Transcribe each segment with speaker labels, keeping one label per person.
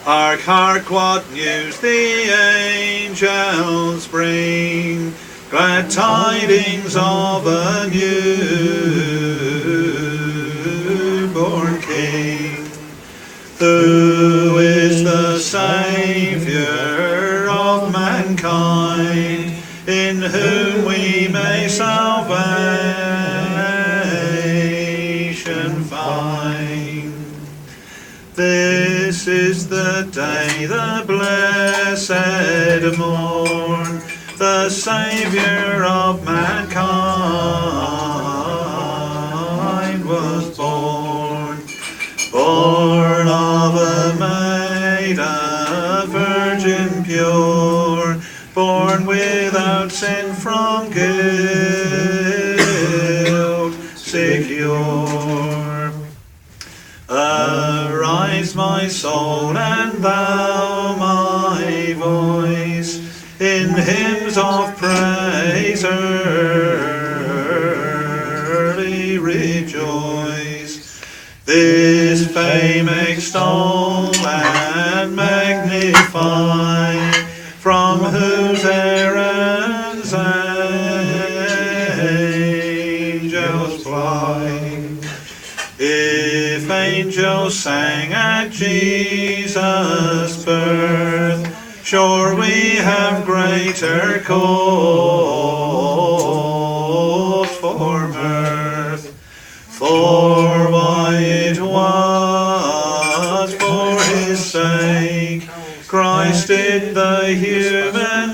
Speaker 1: Hark, hark, what news the angels bring, glad tidings of a newborn King. Who is the Saviour of mankind, in whom we may salvation find. This is the day, the blessed morn, the Saviour of mankind was born. Born of a maid, a virgin pure, born without sin, from guilt secure. Arise, my soul, and thou, my voice, in hymns of praise early rejoice. This fame extol and magnify, from whose errands angels fly. If angels sang at Jesus' birth, sure we have greater cause for mirth. For why it was for his sake Christ did the human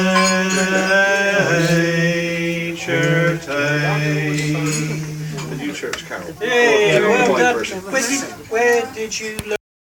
Speaker 1: nature take. The New Church Carol.
Speaker 2: Yeah, well done. Where did you learn?